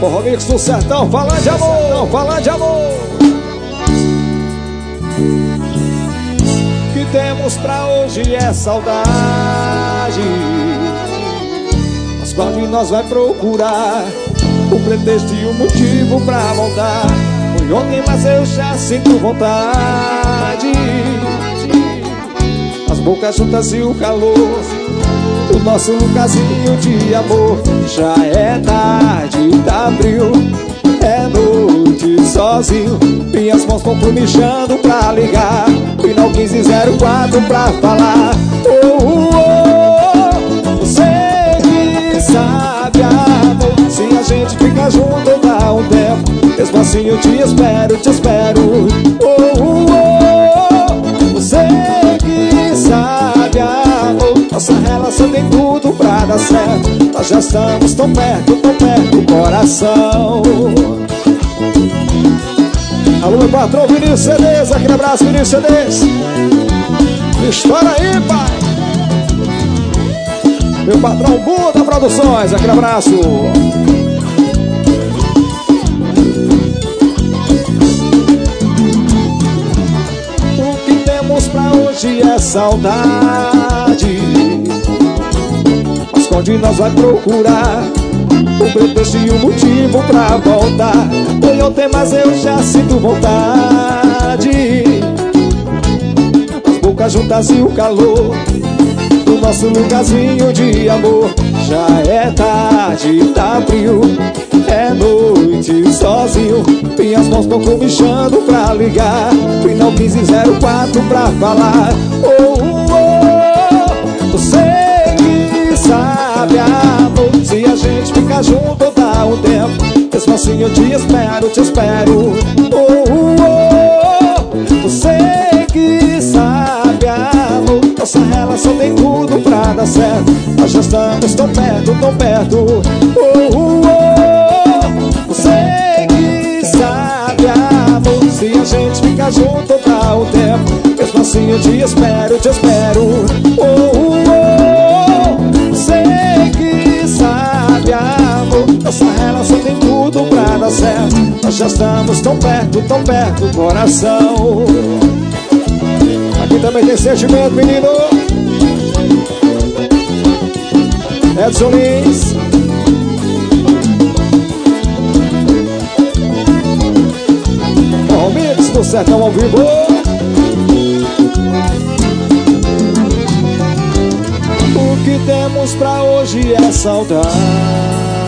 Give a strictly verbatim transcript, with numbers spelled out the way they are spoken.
Forró Mix do Sertão, falando de amor, sertão, falando de amor. O que temos pra hoje é saudade, mas qual de nós vai procurar o pretexto e o motivo pra voltar? Foi ontem, mas eu já sinto vontade. As bocas juntas e o calor do nosso lugarzinho de amor. Já é tarde, tá frio, é noite sozinho. Minhas mãos estão comichando pra ligar final quinze zero quatro pra falar. Oh, oh, oh, você que sabe, amor, se a gente fica junto dá um tempo. Mesmo assim eu te espero, te espero. Oh, oh, oh, você que sabe, amor, nossa relação tem tudo pra dar certo. Nós já estamos tão perto, tão perto do coração. Alô, meu patrão Vinícius C Ds, aquele abraço, Vinícius C Ds. Estoura aí, pai. Meu patrão Buda Produções, aquele abraço. O que temos pra hoje é saudade, mas onde nós vai procurar o pretexto e o motivo pra voltar? Foi ontem, mas eu já sinto vontade. As bocas juntas e o calor do nosso lugarzinho de amor. Já é tarde, tá frio, é noite sozinho. Minhas mãos estão comichando pra ligar final quinze zero quatro pra falar. Oh, oh, você que sabe, amor, se a gente ficar junto dá um tempo. Mesmo assim eu te espero, te espero. Oh, oh, oh, você que sabe, amor, nossa relação tem tudo pra dar certo. Nós já estamos tão perto, tão perto. Oh, oh, oh, você que sabe, amor, se a gente ficar junto dá um tempo. Mesmo assim eu te espero, te espero. Oh, oh, oh, você que sabe, amor, nossa relação tem tudo pra dar certo. Nós já estamos tão perto, tão perto do coração. Aqui também tem sentimento, menino. Edson Lins. Forró Mix do Sertão ao vivo. O que temos pra hoje é saudade,